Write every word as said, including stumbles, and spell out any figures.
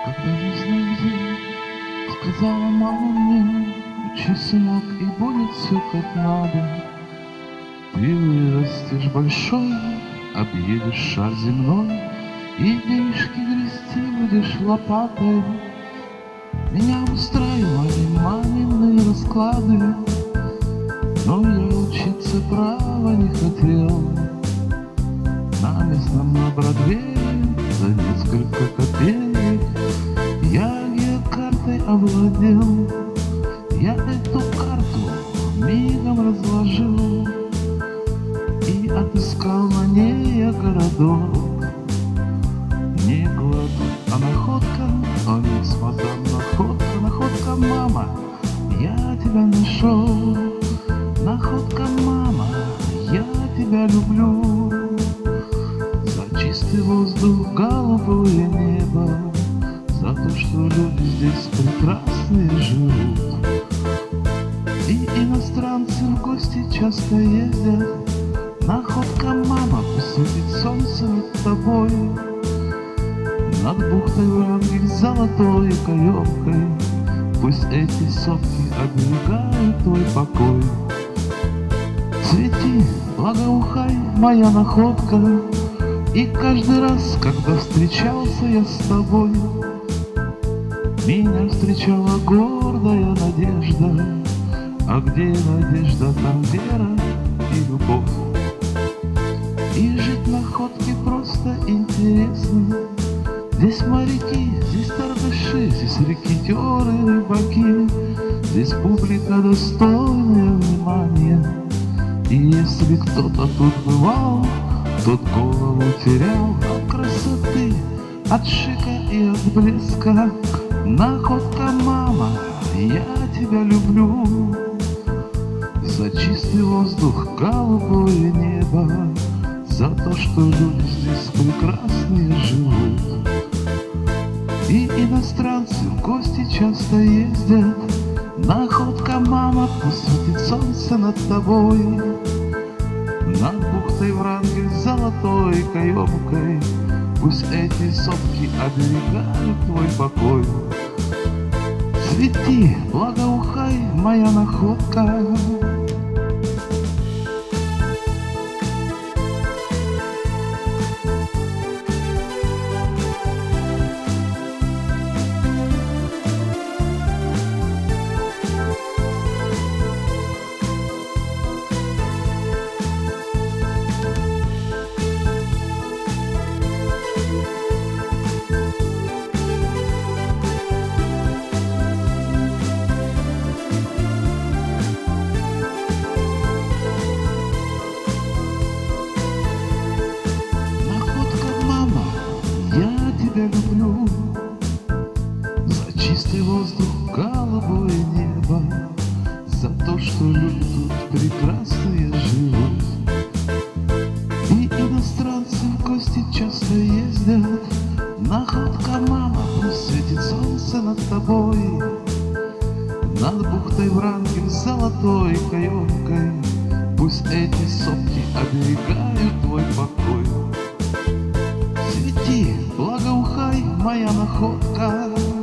Когда не знаю где, сказала мама мне: учись, сынок, и будет все как надо. Ты вырастешь большой, объедешь шар земной, и денежки грести будешь лопатой. Меня устраивали мамины расклады, но я учиться право не хотел. На местном на Бродвее за несколько копеек я геокартой овладел. Я эту карту мигом разложил и отыскал на ней я городок. Не город, а находка, о мисс мадам, находка, находка, мама, я тебя нашел. Находка, мама, я тебя люблю. За чистый воздух, голубое небо, за то, что люди здесь прекрасные живут. И иностранцы в гости часто ездят. Находка, мама, пусть светит солнце над тобой, над бухтой Врангель золотой каемкой. Пусть эти сопки оберегают твой покой. Цвети, благоухай, моя находка, и каждый раз, когда встречался я с тобой, меня встречала гордая надежда. А где надежда, там вера и любовь. И жить на находке просто интересно. Здесь моряки, здесь торгаши, здесь рекетеры, рыбаки, здесь публика достойная внимания. И если кто-то тут бывал, тот голову терял от красоты, от шика и от блеска. Находка, мама, я тебя люблю. За чистый воздух, голубое небо, за то, что люди здесь прекрасные живут. И иностранцы в гости часто ездят. Находка, мама, пусть светит солнце над тобой, над бухтой Врангель золотой каемкой. Пусть эти сопки оберегают твой покой. Цвети, благоухай, моя находка. Я тебя люблю. За чистый воздух, голубое небо, за то, что люди тут прекрасные живут. И иностранцы в гости часто ездят. Находка, мама, пусть светит солнце над тобой, над бухтой Врангель золотой каемкой. Пусть эти сопки оберегают твой покой. Цвети, благоухай, моя находка.